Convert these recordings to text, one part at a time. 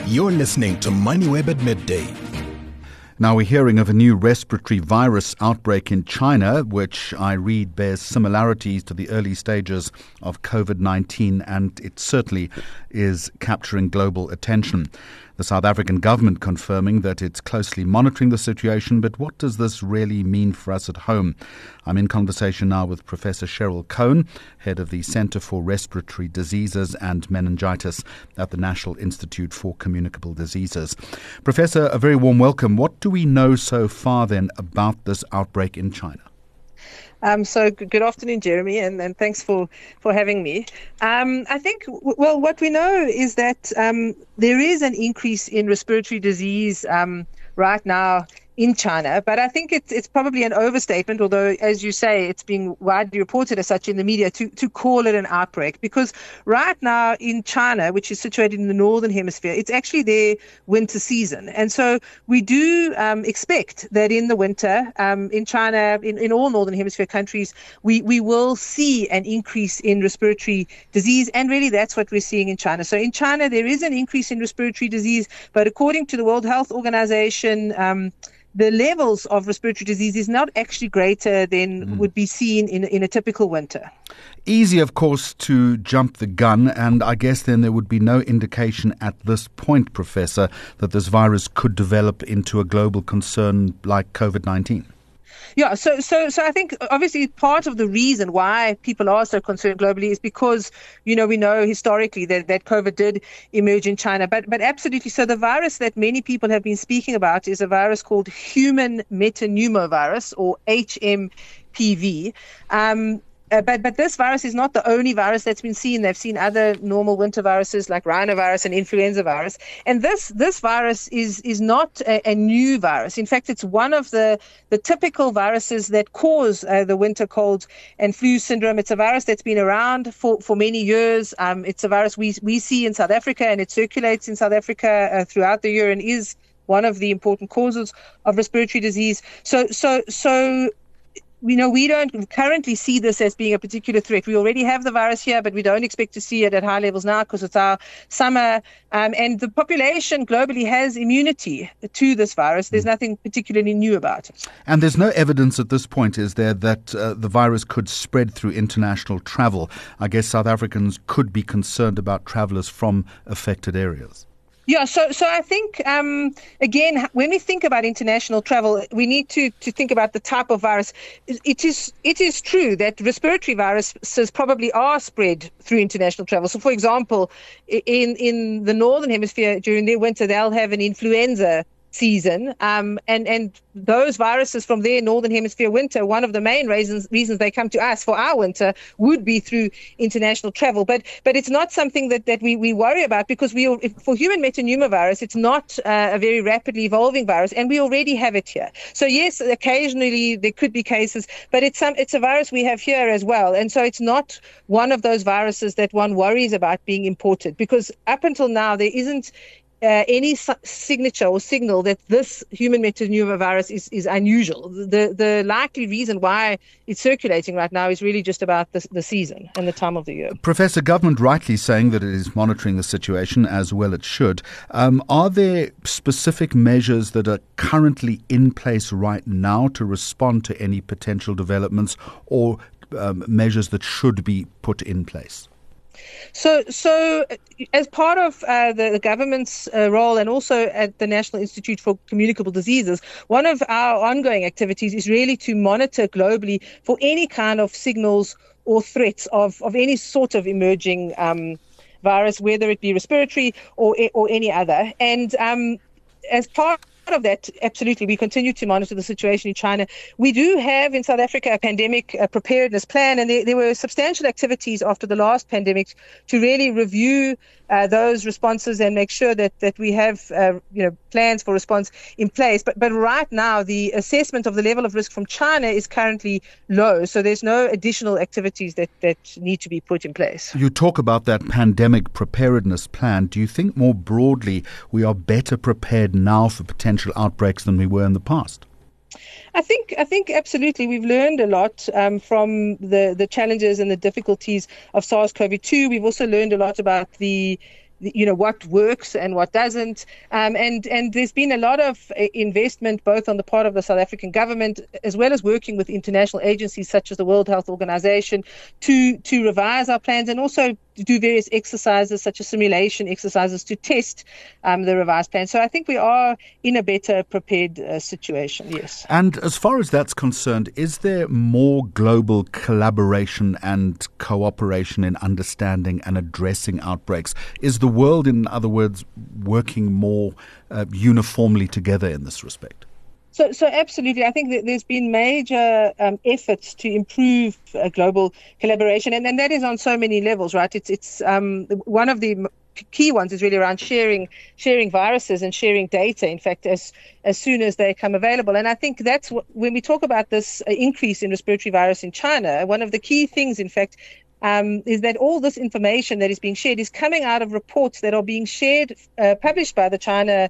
You're listening to MoneyWeb at midday. Now we're hearing of a new respiratory virus outbreak in China, which I read bears similarities to the early stages of COVID-19, and it certainly is capturing global attention. The South African government confirming that it's closely monitoring the situation, but what does this really mean for us at home? I'm in conversation now with Professor Cheryl Cohn, head of the Centre for Respiratory Diseases and Meningitis at the National Institute for Communicable Diseases. Professor, a very warm welcome. What do we know so far then about this outbreak in China? So good afternoon, Jeremy, and thanks for having me. I think, what we know is that there is an increase in respiratory disease right now in China, but I think it's probably an overstatement, although, as you say, it's being widely reported as such in the media, to call it an outbreak, because right now in China, which is situated in the northern hemisphere, it's actually their winter season. And so we do expect that in the winter, in China, in all northern hemisphere countries, we will see an increase in respiratory disease, and really that's what we're seeing in China. So in China, there is an increase in respiratory disease, but according to the World Health Organization, the levels of respiratory disease is not actually greater than would be seen in a typical winter. Easy, of course, to jump the gun, and I guess then there would be no indication at this point, Professor, that this virus could develop into a global concern like COVID-19. Yeah, so I think obviously part of the reason why people are so concerned globally is because, we know historically that COVID did emerge in China. But absolutely, so the virus that many people have been speaking about is a virus called human metapneumovirus, or HMPV. But this virus is not the only virus that's been seen. They've seen other normal winter viruses like rhinovirus and influenza virus. And this virus is not a new virus. In fact, it's one of the typical viruses that cause the winter cold and flu syndrome. It's a virus that's been around for many years. It's a virus we see in South Africa, and it circulates in South Africa throughout the year and is one of the important causes of respiratory disease. So we don't currently see this as being a particular threat. We already have the virus here, but we don't expect to see it at high levels now because it's our summer. And the population globally has immunity to this virus. There's nothing particularly new about it. And there's no evidence at this point, is there, that the virus could spread through international travel? I guess South Africans could be concerned about travellers from affected areas. Yeah, so I think, again, when we think about international travel, we need to think about the type of virus. It is true that respiratory viruses probably are spread through international travel. So, for example, in the northern hemisphere during their winter, they'll have an influenza season, and those viruses from their northern hemisphere winter, one of the main reasons they come to us for our winter would be through international travel. But it's not something that we worry about, because for human metapneumovirus, it's not a very rapidly evolving virus, and we already have it here. So yes, occasionally there could be cases, but it's a virus we have here as well, and so it's not one of those viruses that one worries about being imported, because up until now there isn't any signature or signal that this human metapneumovirus is unusual. The likely reason why it's circulating right now is really just about the season and the time of the year. Professor, government rightly saying that it is monitoring the situation, as well it should. Are there specific measures that are currently in place right now to respond to any potential developments, or measures that should be put in place? So as part of the government's role, and also at the National Institute for Communicable Diseases, one of our ongoing activities is really to monitor globally for any kind of signals or threats of any sort of emerging virus, whether it be respiratory or any other. And as part of that, absolutely, we continue to monitor the situation in China. We do have in South Africa a pandemic preparedness plan, and there were substantial activities after the last pandemic to really review those responses and make sure that we have plans for response in place. But right now, the assessment of the level of risk from China is currently low, so there's no additional activities that need to be put in place. You talk about that pandemic preparedness plan. Do you think more broadly we are better prepared now for potential outbreaks than we were in the past? I think absolutely we've learned a lot from the challenges and the difficulties of SARS-CoV-2. We've also learned a lot about the what works and what doesn't. And there's been a lot of investment both on the part of the South African government as well as working with international agencies such as the World Health Organization to revise our plans and also do various exercises such as simulation exercises to test the revised plan. So I think we are in a better prepared situation, yes. And as far as that's concerned, is there more global collaboration and cooperation in understanding and addressing outbreaks? Is the world, in other words, working more uniformly together in this respect? So absolutely. I think that there's been major efforts to improve global collaboration, and that is on so many levels, right? It's one of the key ones is really around sharing viruses and sharing data, in fact, as soon as they come available. And I think that's when we talk about this increase in respiratory virus in China, one of the key things, in fact, is that all this information that is being shared is coming out of reports that are being shared, published by the China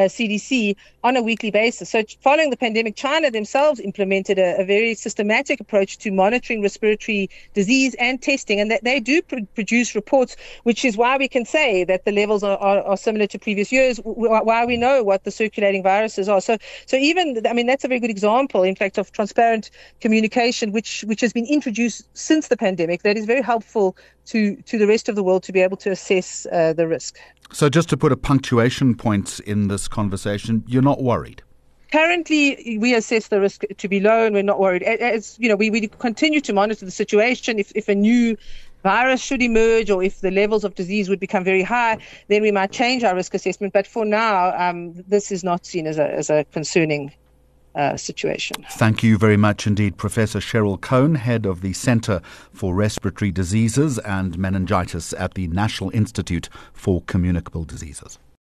CDC on a weekly basis. So following the pandemic, China themselves implemented a very systematic approach to monitoring respiratory disease and testing, and that they do produce reports, which is why we can say that the levels are similar to previous years, why we know what the circulating viruses are. So even, I mean, that's a very good example, in fact, of transparent communication, which has been introduced since the pandemic, that is very helpful to the rest of the world to be able to assess the risk. So just to put a punctuation point in this conversation, you're not worried? Currently, we assess the risk to be low and we're not worried. As you know, we continue to monitor the situation. If a new virus should emerge or if the levels of disease would become very high, then we might change our risk assessment. But for now, this is not seen as a concerning situation. Thank you very much indeed, Professor Cheryl Cohn, head of the Centre for Respiratory Diseases and Meningitis at the National Institute for Communicable Diseases.